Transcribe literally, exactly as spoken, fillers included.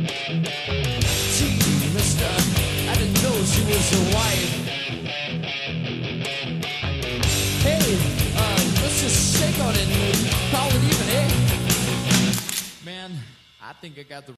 Gee, mister, I didn't know she was your wife. Hey, uh, let's just shake on it and call it even, eh? Man, I think I got the